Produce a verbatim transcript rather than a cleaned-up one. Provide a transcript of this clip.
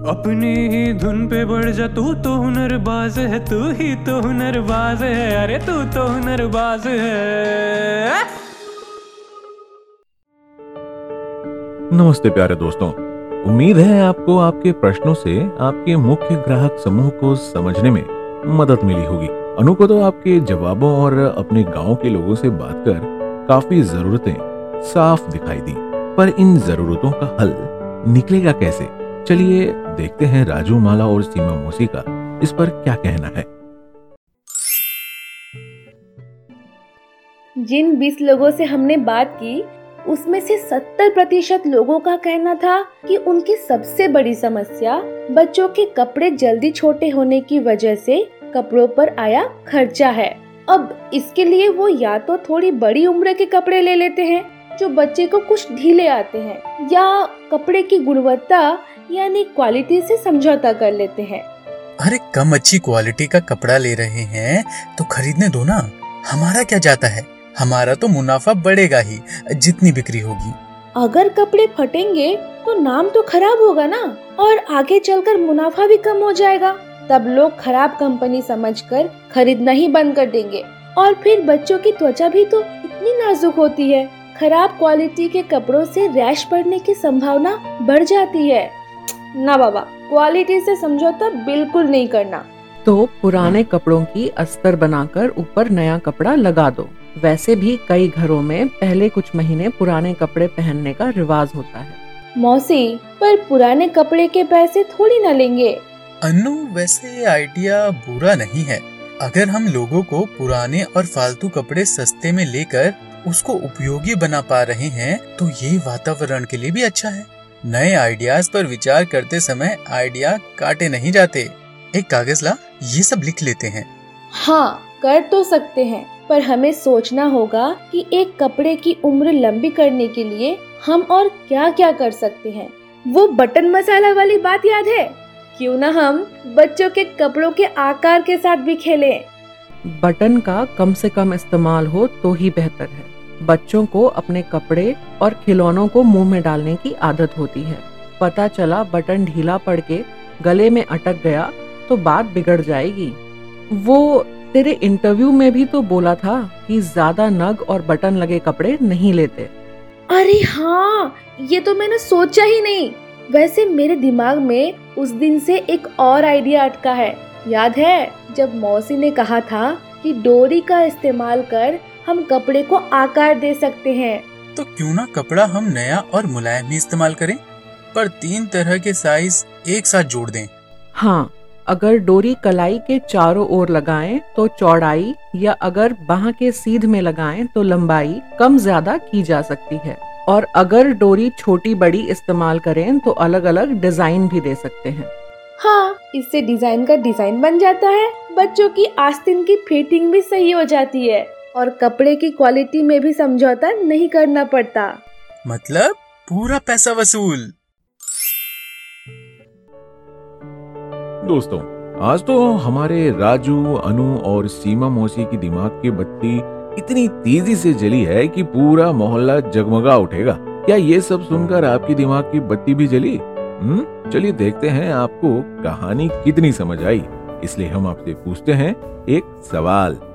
अपनी ही धुन पे बढ़ जा, तू तो हुनरबाज है, तू ही तो हुनरबाज है, अरे तू तो हुनरबाज है। नमस्ते प्यारे दोस्तों, उम्मीद है आपको आपके प्रश्नों से आपके मुख्य ग्राहक समूह को समझने में मदद मिली होगी। अनु को तो आपके जवाबों और अपने गांव के लोगों से बात कर काफी जरूरतें साफ दिखाई दी, पर इन जरूरतों का हल निकलेगा कैसे? चलिए देखते हैं राजू, माला और सीमा मौसी का इस पर क्या कहना है। जिन बीस लोगों से हमने बात की उसमें से सत्तर प्रतिशत लोगों का कहना था कि उनकी सबसे बड़ी समस्या बच्चों के कपड़े जल्दी छोटे होने की वजह से कपड़ों पर आया खर्चा है। अब इसके लिए वो या तो थोड़ी बड़ी उम्र के कपड़े ले लेते हैं जो बच्चे को कुछ ढीले आते हैं, या कपड़े की गुणवत्ता यानी क्वालिटी से समझौता कर लेते हैं। अरे कम अच्छी क्वालिटी का कपड़ा ले रहे हैं तो खरीदने दो ना, हमारा क्या जाता है, हमारा तो मुनाफा बढ़ेगा ही जितनी बिक्री होगी। अगर कपड़े फटेंगे तो नाम तो खराब होगा ना, और आगे चलकर मुनाफा भी कम हो जाएगा। तब लोग खराब कंपनी समझकर खरीदना ही बंद कर देंगे, और फिर बच्चों की त्वचा भी तो इतनी नाजुक होती है, खराब क्वालिटी के कपड़ों से रैश पड़ने की संभावना बढ़ जाती है। ना बाबा, क्वालिटी से समझौता बिल्कुल नहीं करना। तो पुराने कपड़ों की अस्तर बनाकर ऊपर नया कपड़ा लगा दो। वैसे भी कई घरों में पहले कुछ महीने पुराने कपड़े पहनने का रिवाज होता है। मौसी, पर पुराने कपड़े के पैसे थोड़ी न लेंगे। अनु, वैसे आइडिया बुरा नहीं है। अगर हम लोगों को पुराने और फालतू कपड़े सस्ते में लेकर उसको उपयोगी बना पा रहे हैं तो ये वातावरण के लिए भी अच्छा है। नए आइडियाज पर विचार करते समय आइडिया काटे नहीं जाते। एक कागज ला, ये सब लिख लेते हैं। हाँ, कर तो सकते हैं, पर हमें सोचना होगा कि एक कपड़े की उम्र लंबी करने के लिए हम और क्या क्या कर सकते हैं। वो बटन मसाला वाली बात याद है? क्यों ना हम बच्चों के कपड़ों के आकार के साथ भी खेलें। बटन का कम से कम इस्तेमाल हो तो ही बेहतर है। बच्चों को अपने कपड़े और खिलौनों को मुंह में डालने की आदत होती है। पता चला बटन ढीला पड़ के गले में अटक गया तो बात बिगड़ जाएगी। वो तेरे इंटरव्यू में भी तो बोला था कि ज्यादा नग और बटन लगे कपड़े नहीं लेते। अरे हाँ, ये तो मैंने सोचा ही नहीं। वैसे मेरे दिमाग में उस दिन से एक और आइडिया अटका है। याद है जब मौसी ने कहा था कि डोरी का इस्तेमाल कर हम कपड़े को आकार दे सकते हैं। तो क्यों ना कपड़ा हम नया और मुलायम ही इस्तेमाल करें, पर तीन तरह के साइज एक साथ जोड़ दें। हाँ, अगर डोरी कलाई के चारों ओर लगाएं तो चौड़ाई, या अगर बाह के सीध में लगाएं तो लंबाई कम ज्यादा की जा सकती है। और अगर डोरी छोटी बड़ी इस्तेमाल करें तो अलग अलग डिजाइन भी दे सकते हैं। हाँ, इससे डिजाइन का डिजाइन बन जाता है, बच्चों की आस्तीन की फिटिंग भी सही हो जाती है, और कपड़े की क्वालिटी में भी समझौता नहीं करना पड़ता। मतलब पूरा पैसा वसूल। दोस्तों, आज तो हमारे राजू, अनु और सीमा मौसी की दिमाग की बत्ती इतनी तेजी से जली है कि पूरा मोहल्ला जगमगा उठेगा। क्या ये सब सुनकर आपकी दिमाग की बत्ती भी जली? हम्म चलिए देखते हैं आपको कहानी कितनी समझ आई। इसलिए हम आपसे पूछते हैं एक सवाल।